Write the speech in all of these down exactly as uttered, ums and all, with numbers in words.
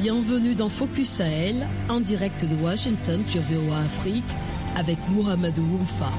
Bienvenue dans Focus Sahel, en direct de Washington sur V O A Afrique, avec Mohamedou Oumfa.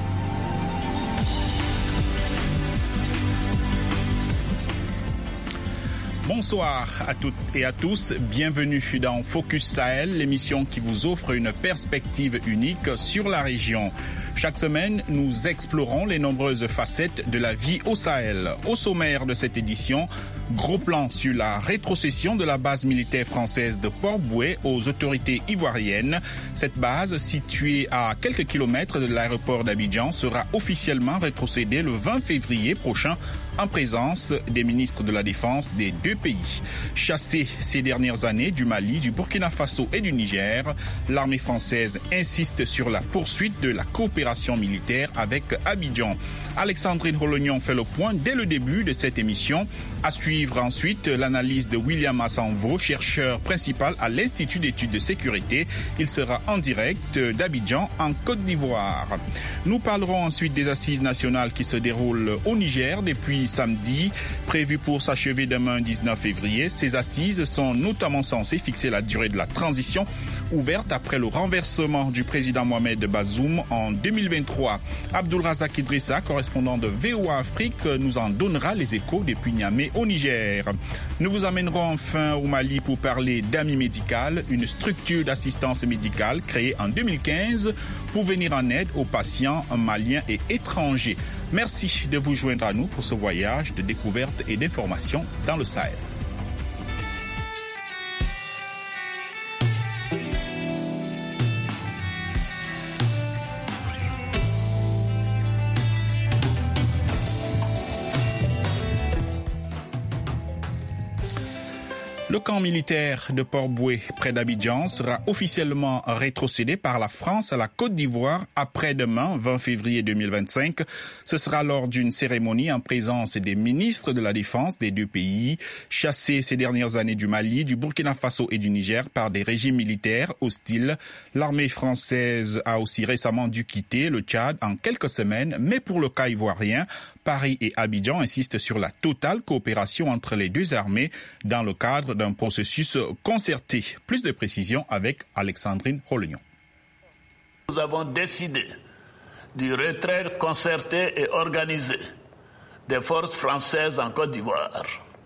Bonsoir à toutes et à tous, bienvenue dans Focus Sahel, l'émission qui vous offre une perspective unique sur la région. Chaque semaine, nous explorons les nombreuses facettes de la vie au Sahel. Au sommaire de cette édition, gros plan sur la rétrocession de la base militaire française de Port-Bouët aux autorités ivoiriennes. Cette base, située à quelques kilomètres de l'aéroport d'Abidjan, sera officiellement rétrocédée le vingt février prochain en présence des ministres de la Défense des deux pays. Chassée ces dernières années du Mali, du Burkina Faso et du Niger, l'armée française insiste sur la poursuite de la coopération militaire avec Abidjan. Alexandrine Rolognon fait le point dès le début de cette émission. À suivre ensuite l'analyse de William Assanvo, chercheur principal à l'Institut d'études de sécurité. Il sera en direct d'Abidjan en Côte d'Ivoire. Nous parlerons ensuite des assises nationales qui se déroulent au Niger depuis samedi, prévues pour s'achever demain dix-neuf février. Ces assises sont notamment censées fixer la durée de la transition ouverte après le renversement du président Mohamed Bazoum en deux mille vingt-trois. Abdul Razak Idrissa, correspondant de V O A Afrique, nous en donnera les échos depuis Niamey au Niger. Nous vous amènerons enfin au Mali pour parler d'A M I Médical, une structure d'assistance médicale créée en deux mille quinze pour venir en aide aux patients maliens et étrangers. Merci de vous joindre à nous pour ce voyage de découverte et d'information dans le Sahel. Le camp militaire de Port-Bouët, près d'Abidjan, sera officiellement rétrocédé par la France à la Côte d'Ivoire après-demain, vingt février deux mille vingt-cinq. Ce sera lors d'une cérémonie en présence des ministres de la Défense des deux pays, chassés ces dernières années du Mali, du Burkina Faso et du Niger par des régimes militaires hostiles. L'armée française a aussi récemment dû quitter le Tchad en quelques semaines, mais pour le cas ivoirien, Paris et Abidjan insistent sur la totale coopération entre les deux armées dans le cadre d'un processus concerté. Plus de précisions avec Alexandrine Rolognon. Nous avons décidé du retrait concerté et organisé des forces françaises en Côte d'Ivoire.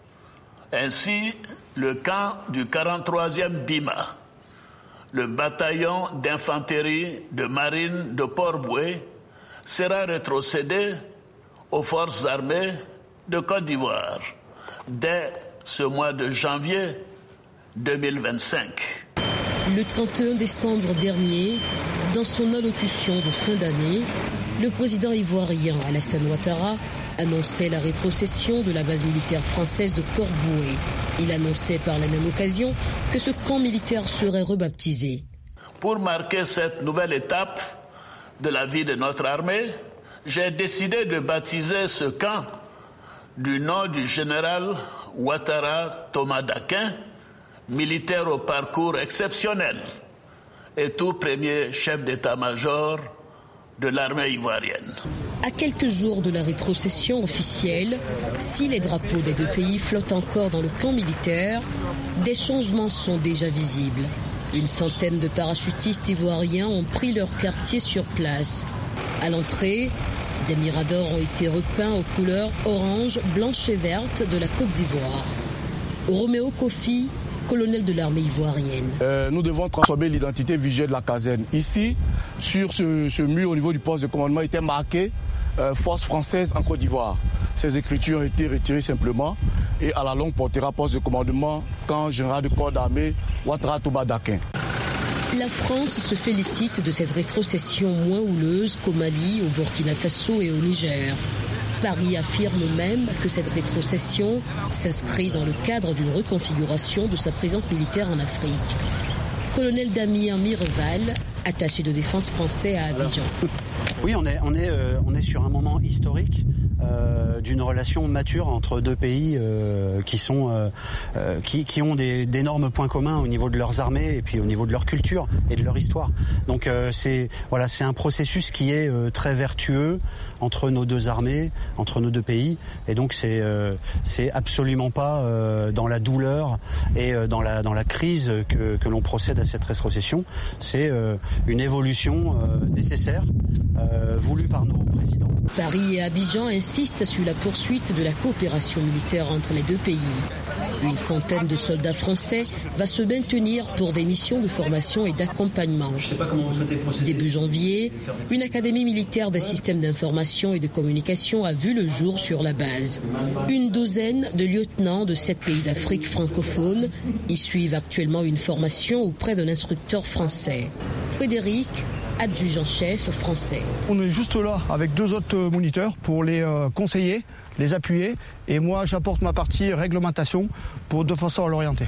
Ainsi, le camp du quarante-troisième B I M A, le bataillon d'infanterie de marine de Port-Bouët, sera rétrocédé aux forces armées de Côte d'Ivoire dès ce mois de janvier deux mille vingt-cinq. Le trente et un décembre dernier, dans son allocution de fin d'année, le président ivoirien Alassane Ouattara annonçait la rétrocession de la base militaire française de Port-Bouët. Il annonçait par la même occasion que ce camp militaire serait rebaptisé. Pour marquer cette nouvelle étape de la vie de notre armée, j'ai décidé de baptiser ce camp du nom du général Ouattara Thomas Dakin, militaire au parcours exceptionnel et tout premier chef d'état-major de l'armée ivoirienne. À quelques jours de la rétrocession officielle, si les drapeaux des deux pays flottent encore dans le camp militaire, des changements sont déjà visibles. Une centaine de parachutistes ivoiriens ont pris leur quartier sur place. À l'entrée, des miradors ont été repeints aux couleurs orange, blanche et verte de la Côte d'Ivoire. Roméo Kofi, colonel de l'armée ivoirienne. Euh, nous devons transformer l'identité visuelle de la caserne. Ici, sur ce, ce mur au niveau du poste de commandement, était marqué euh, « Force française en Côte d'Ivoire ». Ces écritures ont été retirées simplement et à la longue portera poste de commandement camp général de corps d'armée Ouattara Thomas Dakin. La France se félicite de cette rétrocession moins houleuse qu'au Mali, au Burkina Faso et au Niger. Paris affirme même que cette rétrocession s'inscrit dans le cadre d'une reconfiguration de sa présence militaire en Afrique. Colonel Damien Mireval, attaché de défense français à Abidjan. Oui, on est, on est, euh, on est sur un moment historique. euh, d'une relation mature entre deux pays euh, qui sont euh, euh, qui, qui ont des, d'énormes points communs au niveau de leurs armées et puis au niveau de leur culture et de leur histoire. Donc euh, c'est voilà, c'est un processus qui est euh, très vertueux entre nos deux armées, entre nos deux pays, et donc c'est euh, c'est absolument pas euh, dans la douleur et euh, dans la dans la crise que que l'on procède à cette rétrocession. C'est euh, une évolution euh, nécessaire euh, voulue par nos présidents. Paris et Abidjan insistent sur la poursuite de la coopération militaire entre les deux pays. Une centaine de soldats français va se maintenir pour des missions de formation et d'accompagnement. Début janvier, une académie militaire des systèmes d'information et de communication a vu le jour sur la base. Une douzaine de lieutenants de sept pays d'Afrique francophone y suivent actuellement une formation auprès d'un instructeur français. Frédéric, adjudant-chef français. On est juste là avec deux autres moniteurs pour les euh, conseiller, les appuyer, et moi j'apporte ma partie réglementation pour de façon à l'orienter.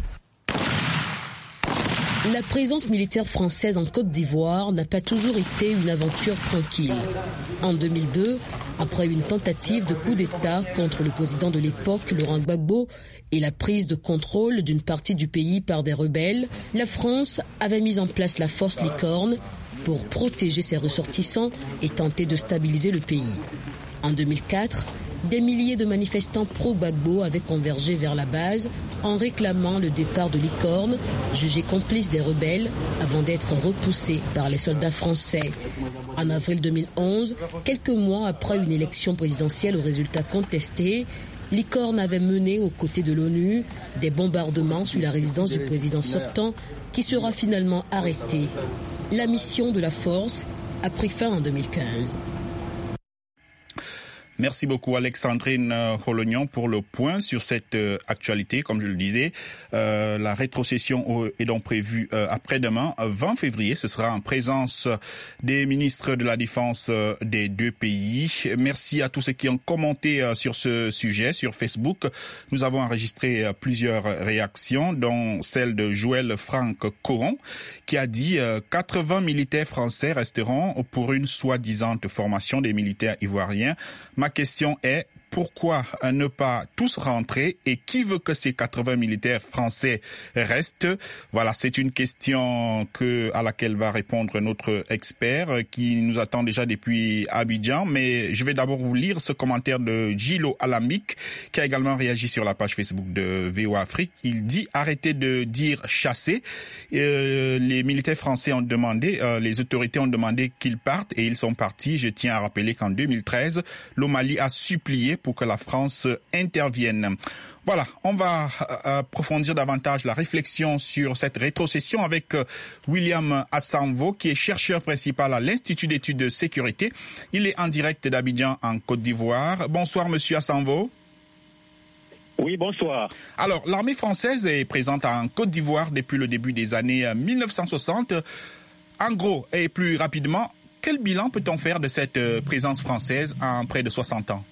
La présence militaire française en Côte d'Ivoire n'a pas toujours été une aventure tranquille. En deux mille deux, après une tentative de coup d'État contre le président de l'époque, Laurent Gbagbo, et la prise de contrôle d'une partie du pays par des rebelles, la France avait mis en place la force Licorne pour protéger ses ressortissants et tenter de stabiliser le pays. En deux mille quatre, des milliers de manifestants pro-Gbagbo avaient convergé vers la base en réclamant le départ de Licorne, jugé complice des rebelles, avant d'être repoussé par les soldats français. En avril deux mille onze, quelques mois après une élection présidentielle aux résultats contestés, Licorne avait mené aux côtés de l'ONU des bombardements sur la résidence du président sortant qui sera finalement arrêté. La mission de la force a pris fin en deux mille quinze. Merci beaucoup Alexandrine Rolognon pour le point sur cette euh, actualité. Comme je le disais, euh, la rétrocession est donc prévue euh, après-demain, vingt février. Ce sera en présence des ministres de la Défense euh, des deux pays. Merci à tous ceux qui ont commenté euh, sur ce sujet sur Facebook. Nous avons enregistré euh, plusieurs réactions, dont celle de Joël Franck Coron, qui a dit euh, quatre-vingts militaires français resteront pour une soi-disant formation des militaires ivoiriens. Ma question est, pourquoi ne pas tous rentrer et qui veut que ces quatre-vingts militaires français restent? Voilà, c'est une question que, à laquelle va répondre notre expert qui nous attend déjà depuis Abidjan. Mais je vais d'abord vous lire ce commentaire de Gilo Alamik qui a également réagi sur la page Facebook de V O A Afrique. Il dit, arrêtez de dire chasser. Euh, les militaires français ont demandé, euh, les autorités ont demandé qu'ils partent et ils sont partis. Je tiens à rappeler qu'en deux mille treize, le Mali a supplié pour que la France intervienne. Voilà, on va approfondir davantage la réflexion sur cette rétrocession avec William Assanvo, qui est chercheur principal à l'Institut d'études de sécurité. Il est en direct d'Abidjan, en Côte d'Ivoire. Bonsoir, monsieur Assanvo. Oui, bonsoir. Alors, l'armée française est présente en Côte d'Ivoire depuis le début des années mille neuf cent soixante. En gros, et plus rapidement, quel bilan peut-on faire de cette présence française en près de soixante ans?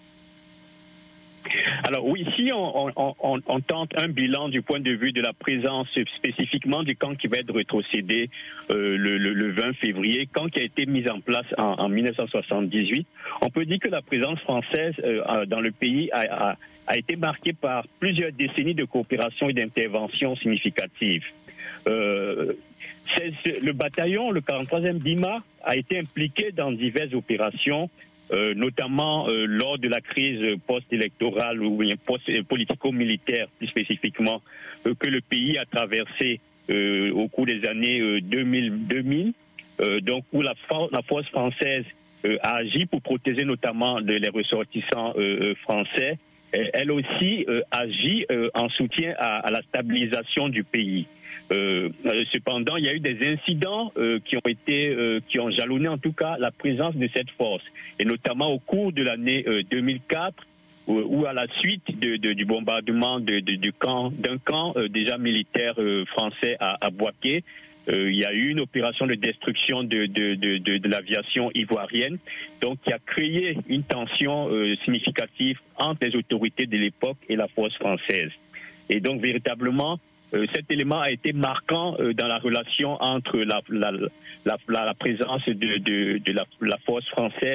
Alors oui, si on, on, on, on tente un bilan du point de vue de la présence spécifiquement du camp qui va être rétrocédé euh, le, le, le vingt février, camp qui a été mis en place en, en mille neuf cent soixante-dix-huit, on peut dire que la présence française euh, dans le pays a, a, a été marquée par plusieurs décennies de coopération et d'intervention significatives. Euh, c'est, le bataillon, le quarante-troisième D I M A, a été impliqué dans diverses opérations, Euh, notamment euh, lors de la crise post-électorale ou bien post-politico-militaire plus spécifiquement euh, que le pays a traversé euh, au cours des années euh, deux mille, euh, donc où la, for- la force française euh, a agi pour protéger notamment de, les ressortissants euh, français. Et elle aussi euh, agit euh, en soutien à, à la stabilisation du pays. Euh, cependant, il y a eu des incidents euh, qui ont été, euh, qui ont jalonné en tout cas la présence de cette force, et notamment au cours de l'année euh, deux mille quatre, où, où à la suite de, de, du bombardement de, de, du camp, d'un camp euh, déjà militaire euh, français à, à Bouaké, euh, il y a eu une opération de destruction de, de, de, de, de l'aviation ivoirienne, donc qui a créé une tension euh, significative entre les autorités de l'époque et la force française. Et donc véritablement, Euh, cet élément a été marquant euh, dans la relation entre la, la, la, la, la présence de, de, de la, la force française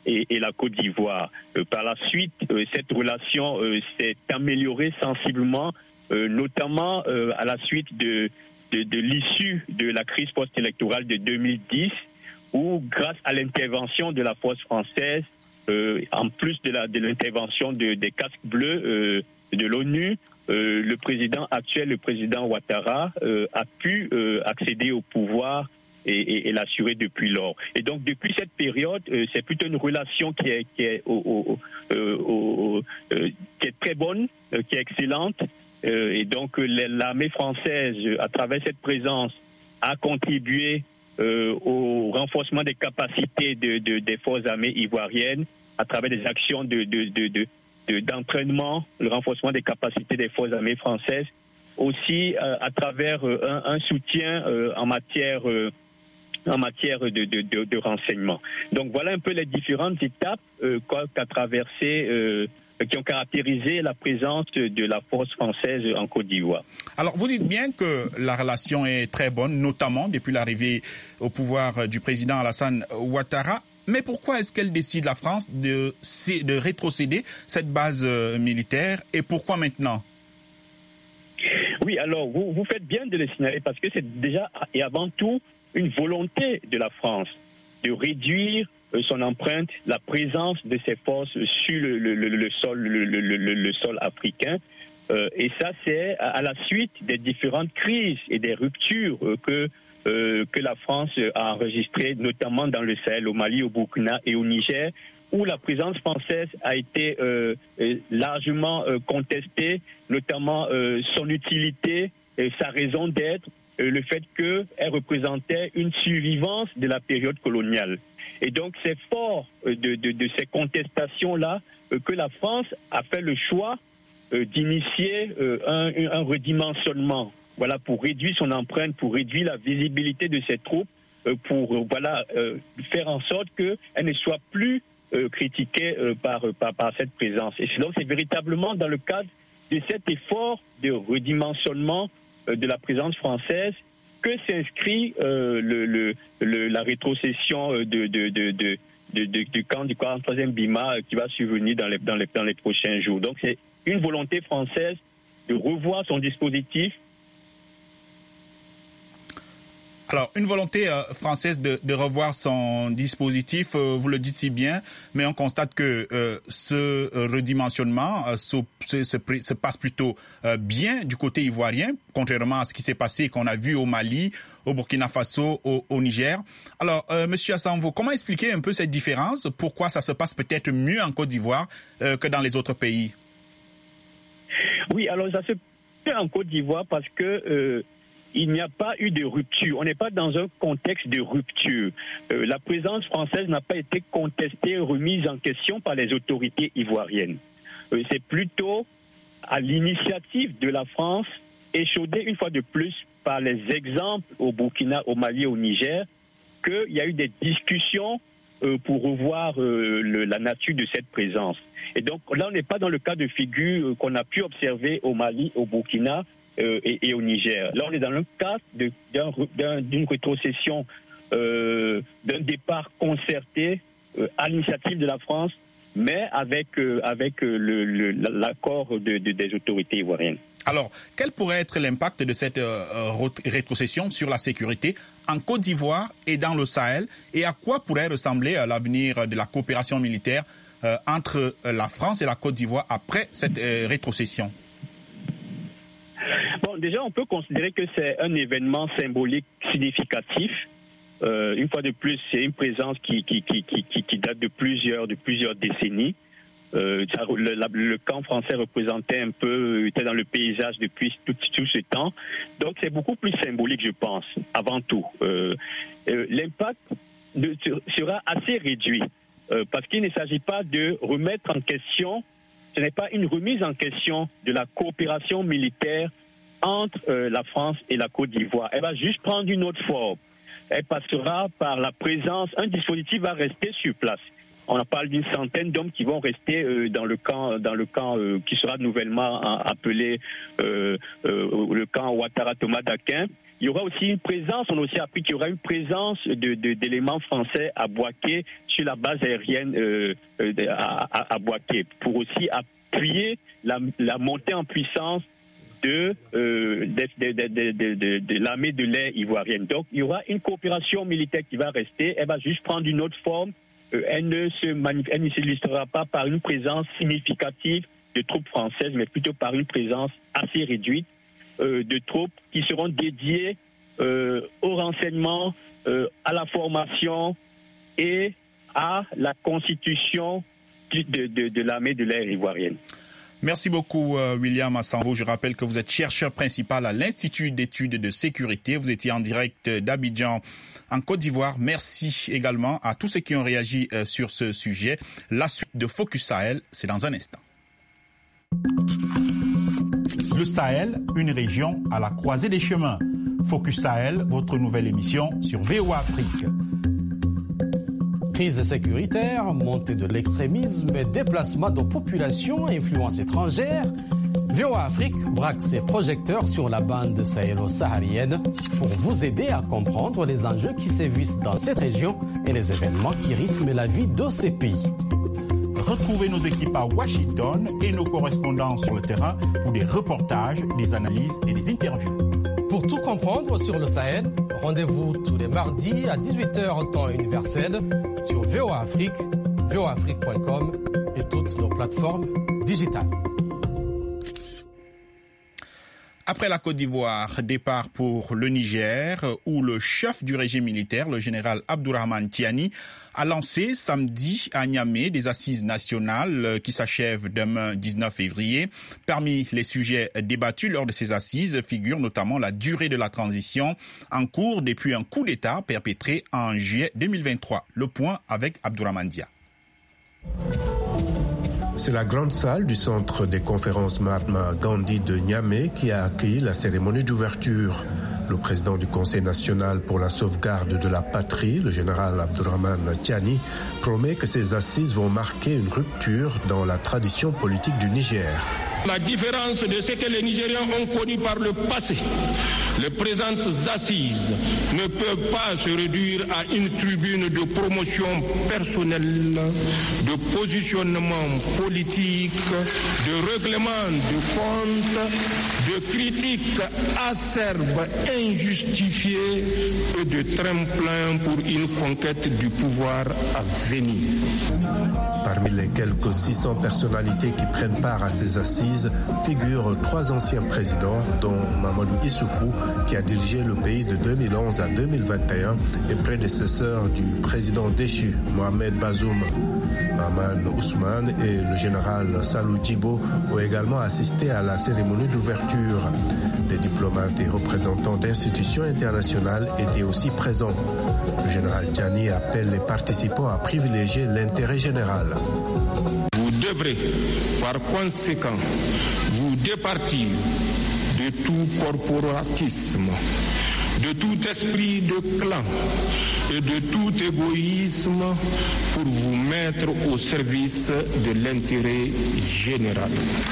et, et la Côte d'Ivoire. Euh, par la suite, euh, cette relation euh, s'est améliorée sensiblement, euh, notamment euh, à la suite de, de, de l'issue de la crise post-électorale de deux mille dix, où grâce à l'intervention de la force française, euh, en plus de, la, de l'intervention de, des casques bleus euh, de l'ONU, euh, le président actuel, le président Ouattara, euh, a pu euh, accéder au pouvoir et, et, et l'assurer depuis lors. Et donc depuis cette période, euh, c'est plutôt une relation qui est, qui est, au, au, euh, au, euh, qui est très bonne, euh, qui est excellente. Euh, et donc l'armée française, à travers cette présence, a contribué euh, au renforcement des capacités de, de, des forces armées ivoiriennes à travers des actions de, de, de, de, de, d'entraînement, le renforcement des capacités des forces armées françaises, aussi euh, à travers euh, un, un soutien euh, en matière euh, en matière de, de, de, de renseignement. Donc voilà un peu les différentes étapes euh, qu'a traversé, euh, qui ont caractérisé la présence de la force française en Côte d'Ivoire. Alors vous dites bien que la relation est très bonne, notamment depuis l'arrivée au pouvoir du président Alassane Ouattara. Mais pourquoi est-ce qu'elle décide, la France, de, de rétrocéder cette base euh, militaire, et pourquoi maintenant? Oui, alors vous, vous faites bien de le signaler, parce que c'est déjà et avant tout une volonté de la France de réduire euh, son empreinte, la présence de ses forces sur le, le, le, le, sol, le, le, le, le sol africain. Euh, et ça, c'est à, à la suite des différentes crises et des ruptures euh, que Euh, que la France a enregistré, notamment dans le Sahel, au Mali, au Burkina et au Niger, où la présence française a été euh, largement euh, contestée, notamment euh, son utilité, et sa raison d'être, euh, le fait qu'elle représentait une survivance de la période coloniale. Et donc c'est fort euh, de, de, de ces contestations-là euh, que la France a fait le choix euh, d'initier euh, un, un redimensionnement. Voilà, pour réduire son empreinte, pour réduire la visibilité de ses troupes, euh, pour euh, voilà euh, faire en sorte qu'elle ne soit plus euh, critiquée euh, par, par par cette présence. Et donc c'est véritablement dans le cadre de cet effort de redimensionnement euh, de la présence française que s'inscrit euh, le, le, le, la rétrocession de, de, de, de, de, de, du camp du quarante-troisième B I M A qui va survenir dans les, dans les, dans les prochains jours. Donc c'est une volonté française de revoir son dispositif. Alors, une volonté euh, française de, de revoir son dispositif, euh, vous le dites si bien, mais on constate que euh, ce redimensionnement euh, se, se, se passe plutôt euh, bien du côté ivoirien, contrairement à ce qui s'est passé, qu'on a vu au Mali, au Burkina Faso, au, au Niger. Alors, euh, Monsieur Asanvo, comment expliquer un peu cette différence? Pourquoi ça se passe peut-être mieux en Côte d'Ivoire euh, que dans les autres pays? Oui, alors ça se fait en Côte d'Ivoire parce que euh, il n'y a pas eu de rupture. On n'est pas dans un contexte de rupture. Euh, la présence française n'a pas été contestée, remise en question par les autorités ivoiriennes. Euh, c'est plutôt à l'initiative de la France, échaudée une fois de plus par les exemples au Burkina, au Mali, au Niger, qu'il y a eu des discussions euh, pour revoir euh, le, la nature de cette présence. Et donc là, on n'est pas dans le cas de figure euh, qu'on a pu observer au Mali, au Burkina, Euh, et, et au Niger. Là, on est dans le cas de, d'un, d'un, d'une rétrocession, euh, d'un départ concerté euh, à l'initiative de la France, mais avec, euh, avec euh, le, le, l'accord de, de, des autorités ivoiriennes. Alors, quel pourrait être l'impact de cette euh, rétrocession sur la sécurité en Côte d'Ivoire et dans le Sahel, et à quoi pourrait ressembler euh, l'avenir de la coopération militaire euh, entre euh, la France et la Côte d'Ivoire après cette euh, rétrocession? Bon, déjà, on peut considérer que c'est un événement symbolique significatif. Euh, une fois de plus, c'est une présence qui, qui, qui, qui, qui date de plusieurs, de plusieurs décennies. Euh, ça, le, la, le camp français représentait un peu, était dans le paysage depuis tout, tout ce temps. Donc, c'est beaucoup plus symbolique, je pense, avant tout. Euh, euh, l'impact de, sera assez réduit euh, parce qu'il ne s'agit pas de remettre en question, ce n'est pas une remise en question de la coopération militaire entre euh, la France et la Côte d'Ivoire. Elle va juste prendre une autre forme. Elle passera par la présence, un dispositif va rester sur place. On en parle d'une centaine d'hommes qui vont rester euh, dans le camp, dans le camp euh, qui sera nouvellement appelé euh, euh, le camp Ouattara Thomas d'Aquin. Il il y aura aussi une présence, on a aussi appris qu'il y aura une présence de, de, d'éléments français à Bouaké sur la base aérienne euh, à, à, à Bouaké, pour aussi appuyer la, la montée en puissance de, euh, de, de, de, de, de, de, de l'armée de l'air ivoirienne. Donc il y aura une coopération militaire qui va rester, elle va juste prendre une autre forme, euh, elle ne se manif- elle ne s'illustrera pas par une présence significative de troupes françaises, mais plutôt par une présence assez réduite euh, de troupes qui seront dédiées euh, au renseignement, euh, à la formation et à la constitution de, de, de l'armée de l'air ivoirienne. Merci beaucoup, euh, William Assanvo. Je rappelle que vous êtes chercheur principal à l'Institut d'études de sécurité. Vous étiez en direct d'Abidjan, en Côte d'Ivoire. Merci également à tous ceux qui ont réagi euh, sur ce sujet. La suite de Focus Sahel, c'est dans un instant. Le Sahel, une région à la croisée des chemins. Focus Sahel, votre nouvelle émission sur V O A Afrique. Crise sécuritaire, montée de l'extrémisme et déplacement de populations à influence étrangère, V O A Afrique braque ses projecteurs sur la bande sahélo-saharienne pour vous aider à comprendre les enjeux qui sévissent dans cette région et les événements qui rythment la vie de ces pays. Retrouvez nos équipes à Washington et nos correspondants sur le terrain pour des reportages, des analyses et des interviews. Pour tout comprendre sur le Sahel, rendez-vous tous les mardis à dix-huit heures temps universel sur V O A Afrique, V O A Afrique point com et toutes nos plateformes digitales. Après la Côte d'Ivoire, départ pour le Niger, où le chef du régime militaire, le général Abdourahmane Tiani, a lancé samedi à Niamey des assises nationales qui s'achèvent demain dix-neuf février. Parmi les sujets débattus lors de ces assises figure notamment la durée de la transition en cours depuis un coup d'État perpétré en juillet deux mille vingt-trois. Le point avec Abdourahmane Dia. C'est la grande salle du centre des conférences Mahatma Gandhi de Niamey qui a accueilli la cérémonie d'ouverture. Le président du Conseil national pour la sauvegarde de la patrie, le général Abdourahmane Tiani, promet que ces assises vont marquer une rupture dans la tradition politique du Niger. La différence de ce que les Nigériens ont connu par le passé, les présentes assises ne peuvent pas se réduire à une tribune de promotion personnelle, de positionnement politique, de règlement de comptes, de critiques acerbes, injustifiées et de tremplin pour une conquête du pouvoir à venir. Parmi les quelques six cents personnalités qui prennent part à ces assises figurent trois anciens présidents, dont Mamadou Issoufou, qui a dirigé le pays de deux mille onze à deux mille vingt et un, et prédécesseur du président déchu, Mohamed Bazoum. Maman Ousmane et le général Salou Djibo ont également assisté à la cérémonie d'ouverture. Des diplomates et représentants d'institutions internationales étaient aussi présents. Le général Tiani appelle les participants à privilégier l'intérêt général. Vous devrez, par conséquent, vous départir de tout corporatisme, de tout esprit de clan et de tout égoïsme pour vous mettre au service de l'intérêt général.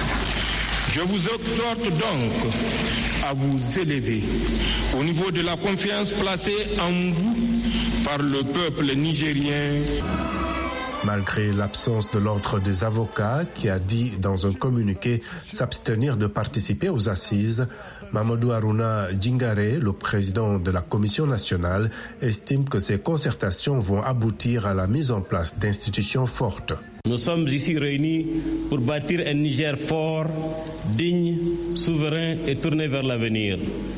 Je vous exhorte donc à vous élever au niveau de la confiance placée en vous par le peuple nigérien. Malgré l'absence de l'ordre des avocats qui a dit dans un communiqué s'abstenir de participer aux assises, Mamadou Harouna Djingare, le président de la Commission nationale, estime que ces concertations vont aboutir à la mise en place d'institutions fortes. Nous sommes ici réunis pour bâtir un Niger fort, digne, souverain et tourné vers l'avenir.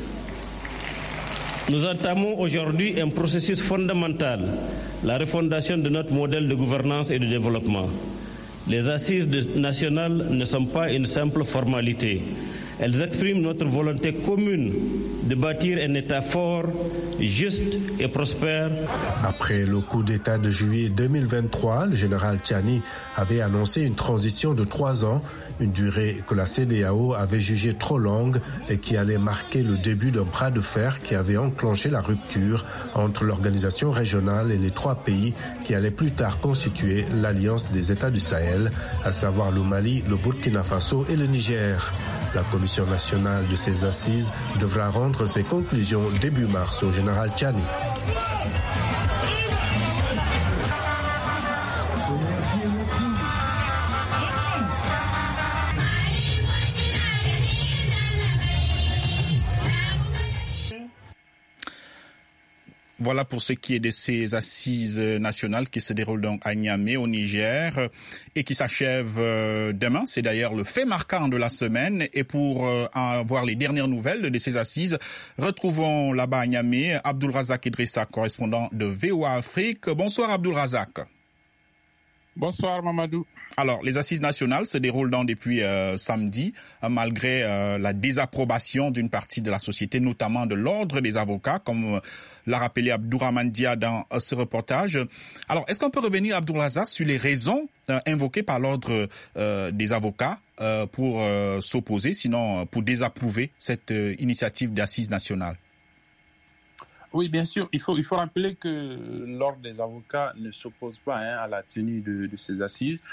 Nous entamons aujourd'hui un processus fondamental, la refondation de notre modèle de gouvernance et de développement. Les assises nationales ne sont pas une simple formalité. Elles expriment notre volonté commune de bâtir un État fort, juste et prospère. Après le coup d'État de juillet deux mille vingt-trois, le général Tiani avait annoncé une transition de trois ans, une durée que la C E D E A O avait jugée trop longue et qui allait marquer le début d'un bras de fer qui avait enclenché la rupture entre l'organisation régionale et les trois pays qui allaient plus tard constituer l'Alliance des États du Sahel, à savoir le Mali, le Burkina Faso et le Niger. La Commission nationale de ces assises devra rendre ses conclusions début mars au général Tchani. Voilà pour ce qui est de ces assises nationales qui se déroulent donc à Niamey, au Niger, et qui s'achèvent demain. C'est d'ailleurs le fait marquant de la semaine. Et pour avoir les dernières nouvelles de ces assises, retrouvons là-bas à Niamey Abdulrazak Idrissa, correspondant de V O A Afrique. Bonsoir Abdulrazak. Bonsoir Mamadou. Alors, les assises nationales se déroulent donc depuis euh, samedi, euh, malgré euh, la désapprobation d'une partie de la société, notamment de l'ordre des avocats, comme euh, l'a rappelé Abdourahmane Dia dans euh, ce reportage. Alors, est-ce qu'on peut revenir, Abdulrazak, sur les raisons euh, invoquées par l'ordre euh, des avocats euh, pour euh, s'opposer, sinon pour désapprouver cette euh, initiative d'assises nationales? Oui, bien sûr. Il faut, il faut rappeler que l'ordre des avocats ne s'oppose pas hein, à la tenue de, de ces assises.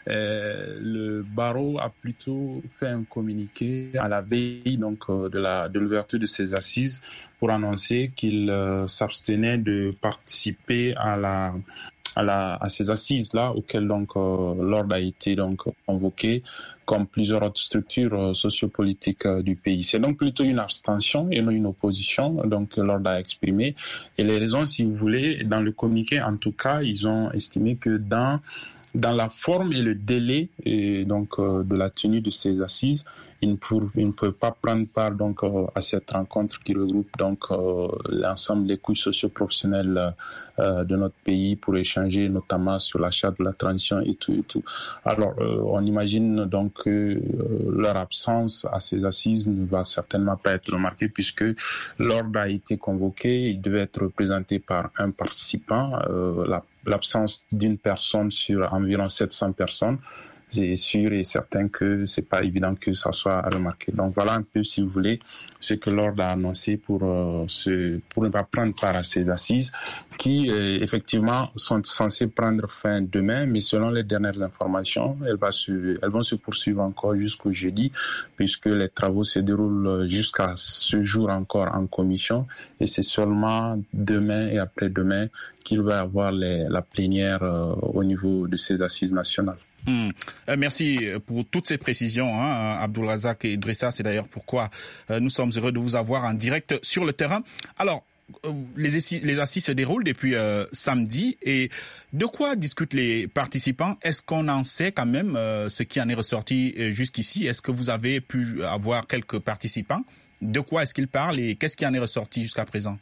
Euh, le barreau a plutôt fait un communiqué à la veille donc, de, la, de l'ouverture de ces assises pour annoncer qu'il euh, s'abstenait de participer à la... À, la, à ces assises-là, auxquelles donc euh, l'ordre a été donc convoqué, comme plusieurs autres structures euh, sociopolitiques euh, du pays. C'est donc plutôt une abstention et non une opposition, donc l'ordre a exprimé. Et les raisons, si vous voulez, dans le communiqué, en tout cas, ils ont estimé que dans Dans la forme et le délai et donc euh, de la tenue de ces assises, il ne, pour, il ne peut pas prendre part donc euh, à cette rencontre qui regroupe donc euh, l'ensemble des couches socio-professionnelles euh, de notre pays pour échanger notamment sur la charte de la transition et tout et tout. Alors euh, on imagine donc que euh, leur absence à ces assises ne va certainement pas être remarquée puisque l'ordre a été convoqué, il devait être représenté par un participant, euh, la l'absence d'une personne sur environ sept cents personnes, c'est sûr et certain que c'est pas évident que ça soit remarqué. Donc voilà un peu, si vous voulez, ce que l'ordre a annoncé pour euh, ce, pour ne pas prendre part à ces assises qui euh, effectivement sont censées prendre fin demain, mais selon les dernières informations, elles, va se, elles vont se poursuivre encore jusqu'au jeudi, puisque les travaux se déroulent jusqu'à ce jour encore en commission, et c'est seulement demain et après-demain qu'il va y avoir les, la plénière euh, au niveau de ces assises nationales. Mmh. Euh, merci pour toutes ces précisions, hein, Abdulrazak Idrissa. C'est d'ailleurs pourquoi euh, nous sommes heureux de vous avoir en direct sur le terrain. Alors, euh, les, assises, les assises se déroulent depuis euh, samedi. Et de quoi discutent les participants? Est-ce qu'on en sait quand même euh, ce qui en est ressorti euh, jusqu'ici? Est-ce que vous avez pu avoir quelques participants? De quoi est-ce qu'ils parlent et qu'est-ce qui en est ressorti jusqu'à présent?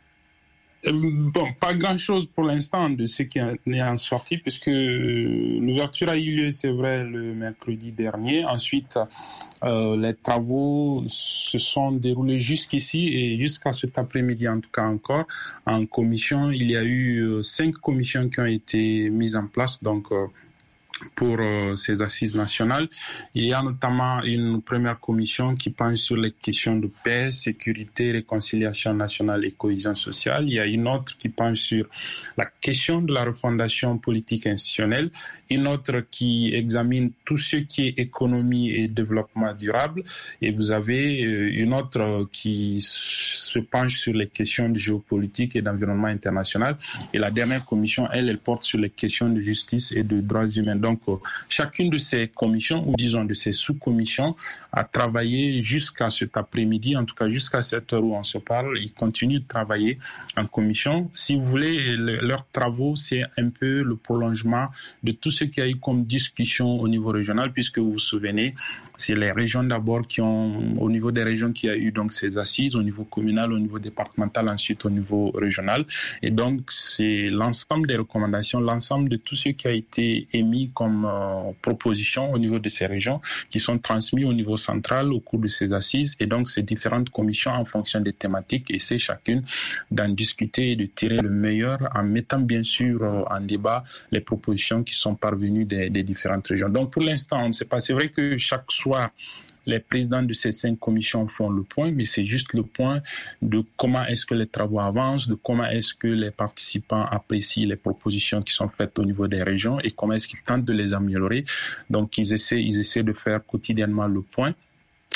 Bon, pas grand-chose pour l'instant de ce qui est en sorti, puisque l'ouverture a eu lieu, c'est vrai, le mercredi dernier. Ensuite, euh, les travaux se sont déroulés jusqu'ici et jusqu'à cet après-midi, en tout cas encore, en commission. Il y a eu euh, cinq commissions qui ont été mises en place, donc euh, pour euh, ces assises nationales. Il y a notamment une première commission qui penche sur les questions de paix, sécurité, réconciliation nationale et cohésion sociale. Il y a une autre qui penche sur la question de la refondation politique institutionnelle, une autre qui examine tout ce qui est économie et développement durable, et vous avez euh, une autre qui se penche sur les questions de géopolitique et d'environnement international, et la dernière commission, elle, elle porte sur les questions de justice et de droits humains. Donc, euh, chacune de ces commissions, ou disons de ces sous-commissions, a travaillé jusqu'à cet après-midi, en tout cas jusqu'à cette heure où on se parle. Ils continuent de travailler en commission. Si vous voulez, le, leurs travaux, c'est un peu le prolongement de tout ce qu'il y a eu comme discussion au niveau régional, puisque vous vous souvenez, c'est les régions d'abord qui ont, au niveau des régions, qui a eu donc ces assises, au niveau communal, au niveau départemental, ensuite au niveau régional. Et donc, c'est l'ensemble des recommandations, l'ensemble de tout ce qui a été émis comme euh, proposition au niveau de ces régions qui sont transmis au niveau central au cours de ces assises, et donc ces différentes commissions en fonction des thématiques essaient chacune d'en discuter et de tirer le meilleur en mettant bien sûr euh, en débat les propositions qui sont parvenues des, des différentes régions. Donc pour l'instant on ne sait pas, c'est vrai que chaque soir les présidents de ces cinq commissions font le point, mais c'est juste le point de comment est-ce que les travaux avancent, de comment est-ce que les participants apprécient les propositions qui sont faites au niveau des régions et comment est-ce qu'ils tentent de les améliorer. Donc ils essaient, ils essaient de faire quotidiennement le point.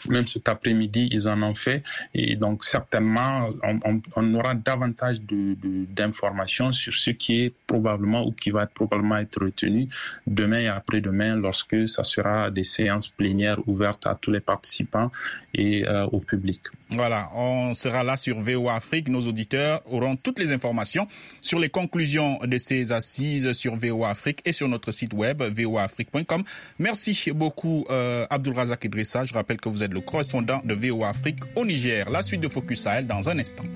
Même cet après-midi, ils en ont fait. Et donc, certainement, on, on, on aura davantage de, de, d'informations sur ce qui est probablement ou qui va probablement être retenu demain et après-demain lorsque ça sera des séances plénières ouvertes à tous les participants et euh, au public. Voilà, on sera là sur V O A Afrique. Nos auditeurs auront toutes les informations sur les conclusions de ces assises sur V O A Afrique et sur notre site web v o a afrique point com. Merci beaucoup euh, Abdulrazak Idrissa. Je rappelle que vous êtes le correspondant de V O A Afrique au Niger. La suite de Focus Sahel dans un instant.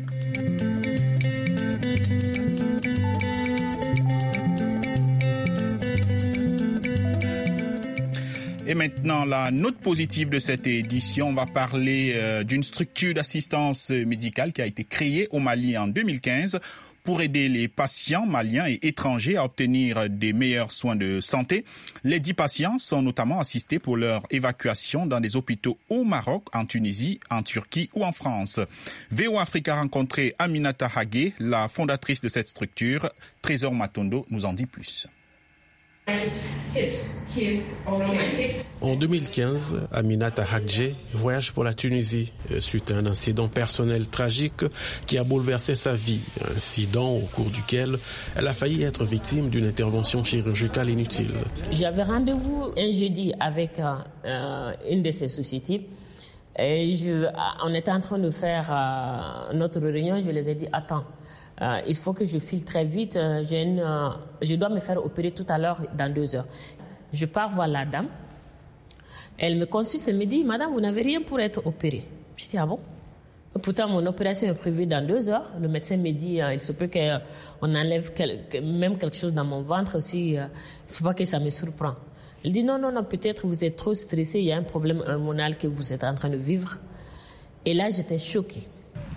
Et maintenant, la note positive de cette édition, on va parler euh, d'une structure d'assistance médicale qui a été créée au Mali en deux mille quinze pour aider les patients maliens et étrangers à obtenir des meilleurs soins de santé. Les dix patients sont notamment assistés pour leur évacuation dans des hôpitaux au Maroc, en Tunisie, en Turquie ou en France. V O A Afrique a rencontré Aminata Hagué, la fondatrice de cette structure. Trésor Matondo nous en dit plus. En deux mille quinze, Aminata Hagué voyage pour la Tunisie suite à un incident personnel tragique qui a bouleversé sa vie. Un incident au cours duquel elle a failli être victime d'une intervention chirurgicale inutile. J'avais rendez-vous un jeudi avec euh, une de ces sociétés. Et je, on était en train de faire euh, notre réunion. Je les ai dit, attends. Euh, il faut que je file très vite. Euh, j'ai une, euh, je dois me faire opérer tout à l'heure dans deux heures. Je pars voir la dame. Elle me consulte et me dit, Madame, vous n'avez rien pour être opérée. Je dis, ah bon? Et pourtant, mon opération est prévue dans deux heures. Le médecin me dit, euh, il se peut qu'on enlève quel, même quelque chose dans mon ventre aussi. Il euh, ne faut pas que ça me surprenne. Elle dit, non, non, non, peut-être vous êtes trop stressé. Il y a un problème hormonal que vous êtes en train de vivre. Et là, j'étais choquée.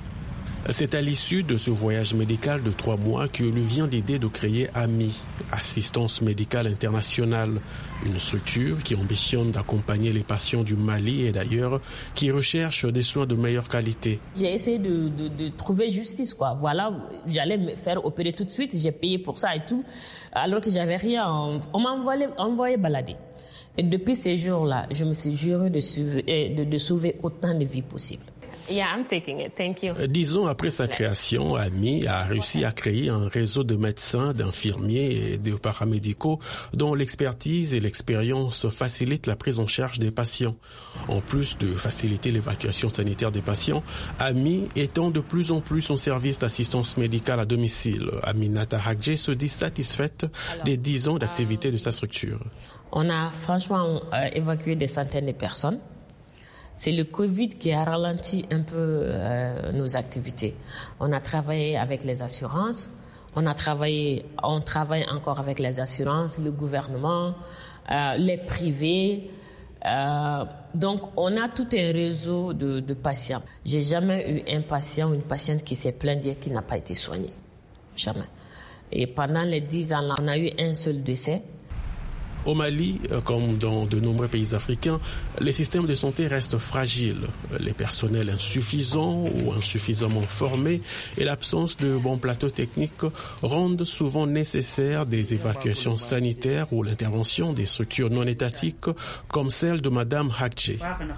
C'est à l'issue de ce voyage médical de trois mois que lui vient l'idée de créer A M I, Assistance Médicale Internationale, une structure qui ambitionne d'accompagner les patients du Mali et d'ailleurs qui recherche des soins de meilleure qualité. J'ai essayé de, de, de trouver justice, quoi. Voilà, j'allais me faire opérer tout de suite, j'ai payé pour ça et tout, alors que j'avais rien. On m'a envoyé, envoyé balader. Et depuis ces jours-là, je me suis juré de, de, de sauver autant de vies possibles. Yeah, I'm taking it. Thank you. Dix ans après sa création, A M I a réussi à créer un réseau de médecins, d'infirmiers et de paramédicaux dont l'expertise et l'expérience facilitent la prise en charge des patients. En plus de faciliter l'évacuation sanitaire des patients, A M I étend de plus en plus son service d'assistance médicale à domicile. Aminata Hagué se dit satisfaite Alors, des dix ans d'activité de sa structure. On a franchement euh, évacué des centaines de personnes. C'est le Covid qui a ralenti un peu euh, nos activités. On a travaillé avec les assurances, on a travaillé, on travaille encore avec les assurances, le gouvernement, euh, les privés. Euh, donc, on a tout un réseau de, de patients. J'ai jamais eu un patient ou une patiente qui s'est plaint dire qu'il n'a pas été soigné. Jamais. Et pendant les dix ans là, on a eu un seul décès. Au Mali, comme dans de nombreux pays africains, les systèmes de santé restent fragiles. Les personnels insuffisants ou insuffisamment formés et l'absence de bons plateaux techniques rendent souvent nécessaires des évacuations sanitaires ou l'intervention des structures non étatiques comme celle de Madame Hagué.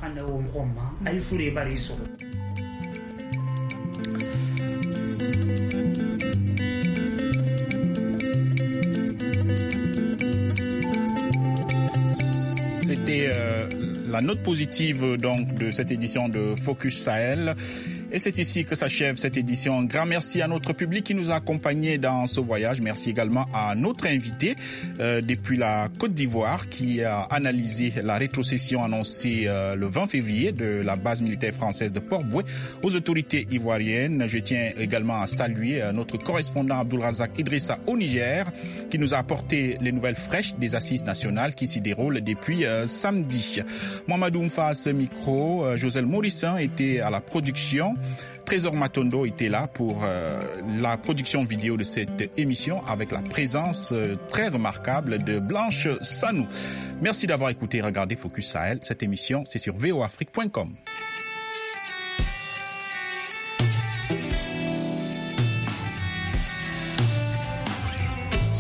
C'était euh, la note positive donc de cette édition de Focus Sahel. Et c'est ici que s'achève cette édition. Un grand merci à notre public qui nous a accompagnés dans ce voyage. Merci également à notre invité euh, depuis la Côte d'Ivoire qui a analysé la rétrocession annoncée euh, le vingt février de la base militaire française de Port-Bouët aux autorités ivoiriennes. Je tiens également à saluer euh, notre correspondant Abdulrazak Idrissa au Niger qui nous a apporté les nouvelles fraîches des assises nationales qui s'y déroulent depuis euh, samedi. Mohamedou Mfa à ce micro, euh, Joselle Morissin était à la production. Trésor Matondo était là pour euh, la production vidéo de cette émission avec la présence euh, très remarquable de Blanche Sanou. Merci d'avoir écouté et regardé Focus Sahel. Cette émission, c'est sur v o afrique point com.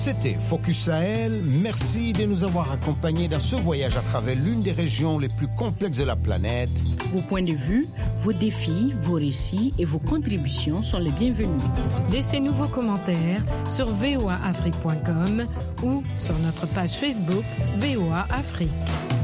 C'était Focus Sahel. Merci de nous avoir accompagnés dans ce voyage à travers l'une des régions les plus complexes de la planète. Vos points de vue, vos défis, vos récits et vos contributions sont les bienvenus. Laissez-nous vos commentaires sur v o a afrique point com ou sur notre page Facebook V O A Afrique.